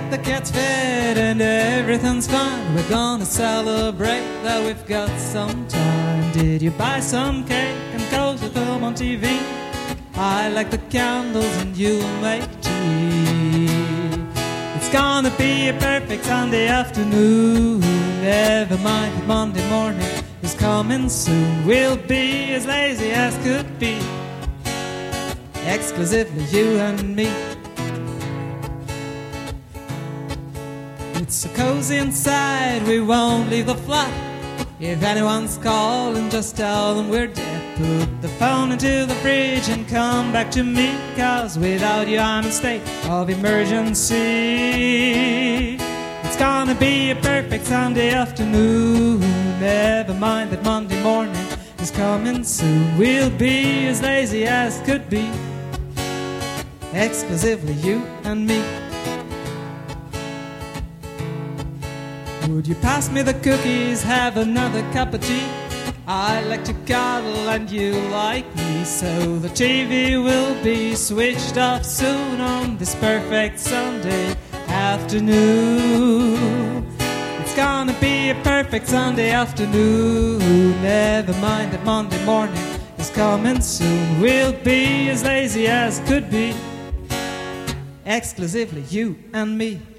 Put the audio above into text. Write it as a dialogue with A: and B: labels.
A: got the cats fed and everything's fine. We're gonna celebrate that we've got some time. Did you buy some cake and cozy the film on TV? I like the candles and you'll make tea. It's gonna be a perfect Sunday afternoon. Never mind that Monday morning is coming soon. We'll be as lazy as could be, exclusively you and me. It's so cozy inside, we won't leave the flat. If anyone's calling, just tell them we're dead. Put the phone into the fridge and come back to me, 'cause without you I'm in a state of emergency. It's gonna be a perfect Sunday afternoon. Never mind that Monday morning is coming soon. We'll be as lazy as could be, exclusively you and me. Would you pass me the cookies, have another cup of tea? I like to cuddle and you like me, so the TV will be switched off soon on this perfect Sunday afternoon. It's gonna be a perfect Sunday afternoon. Never mind that Monday morning is coming soon. We'll be as lazy as could be, exclusively you and me.